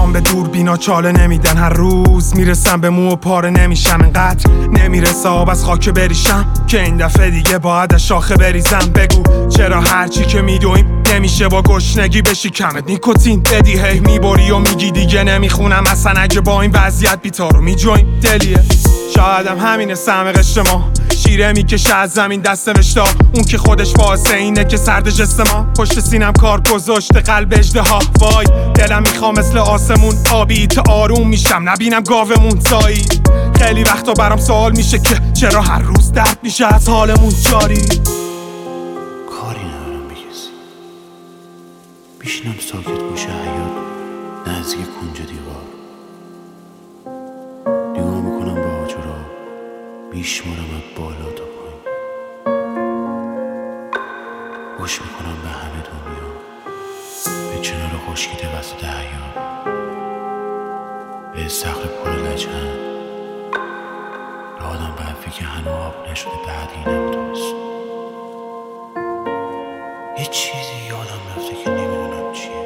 چشام به دوربینا چاله نمیدن، هر روز میرسم به مو و پاره نمیشم، اینقدر نمیرسه آب از خاک بریشم که این دفعه دیگه باید از شاخه بریزم. بگو چرا هرچی که میدویم نمیشه با گشنگی بشی کمت نیکوتین بدی، هی میبری و میگی دیگه نمیخونم اصلا اگه با این وضعیت بیتارو میجویم دلیه. شایدم همینه سهم قشر ما، شیره میکشه از زمین دست نوشتا، اون که خودش واسه اینه که سرد جست ما پشت سینم کار گذاشته قلب اژدها. وای دلم میخوام مثل آسمون آبی تا آروم میشم نبینم گاومون تایی. خیلی وقتا برام سوال میشه که چرا هر روز درد میشه از حالمون جاری. کاری ندارم به کسی، میشینم ساکت گوشه حیاط نزدیک کنج دیوار، نگاه میکنم به آجرها، میشمارم از بالا تا پایین، گوش میکنم به همه دنیا، به چنار خشکیده وسط حیاط، به استخر پر لجن، یادم به حرفی که هنو آب نشده بعد اینم دوست. یه چیزی یادم رفته که نمیدونم چیه.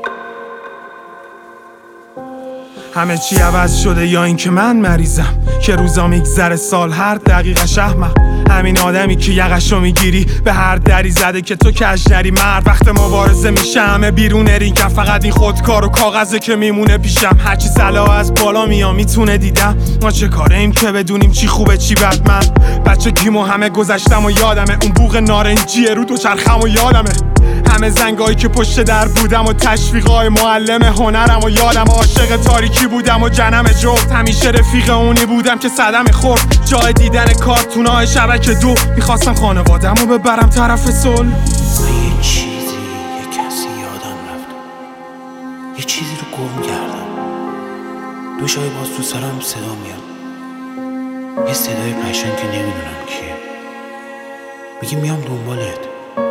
همه چی عوض شده یا این که من مریضم که روزا میگذره سال هر دقیقه شهمم. همین آدمی که یقشو میگیری به هر دری زده که تو کشنری مرد. وقت مبارزه میشه همه بیرون رینگم، فقط این خودکار و کاغذه که میمونه پیشم. هرچی صلاح از بالا میام میتونه دیدم ما چه کاره ایم که بدونیم چی خوبه چی بد. من بچه گیمو همه گذشتم و یادمه، اون بوق نارنجیه رو دوچرخم و یادمه، همه زنگایی که پشت در بودم و تشویقای معلم هنرم و یادم عاشق تاریکی بودم و جنم جفت. همیشه رفیق اونی بودم که صدم خورد جای دیدن کارتونای شبکه دو. میخواستم خانوادم رو ببرم طرف صلح. من یه چیزی یه کسی یادم رفت، یه چیزی رو گم کردم. دو شای باز تو سرم صدا میاد، یه صدای قشنگ که نمیدونم کیه، میگه میام دنبالت.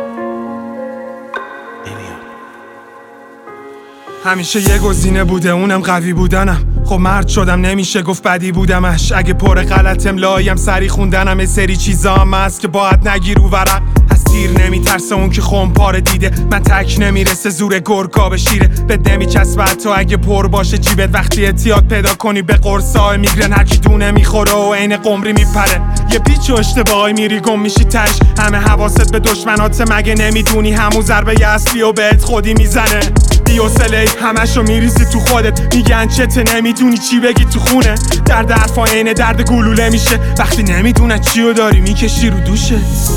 همیشه یه گزینه بوده اونم قوی بودنم، خب مرد شدم نمیشه گفت بدی بودمش. اگه پر غلط املاییم سری خوندنم، یه سری چیزا هم هست که باید نگیر و ورق. از تیر نمیترسه اون که خمپاره دیده، من تک نمیرسه زور گرگا به شیره. بد نمیچسبه حتی اگه پر باشه جیبت، وقتی احتیاط پیدا کنی به قرصای میگرن هرکی دونه میخوره و عین قمری میپره. یه پیچ و اشتباهی میری گم میشی تش، همه حواست به دشمنات مگه نمیدونی همون ضربه اصلی و بهت خودی میزنه. بی‌حوصله همشو میریزی تو خودت، میگن چته نمیدونی چی بگی تو خونه. درد حرفا عین درد گلوله میشه وقتی نمیدونه چیو داری میکشی رو دوشه.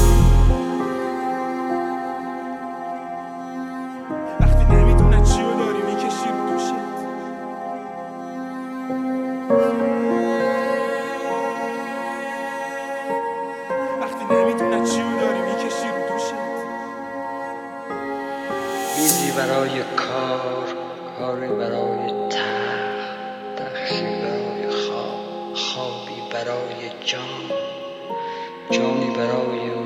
وقتی نمیدونه چیو داری میکشی رو دوشه. وقتی نمیدونه چیو داری میکشی رو دوشه. میزی برای کار، کاری برای تخت، تخشی برای خواب، خوابی برای جان، جانی برای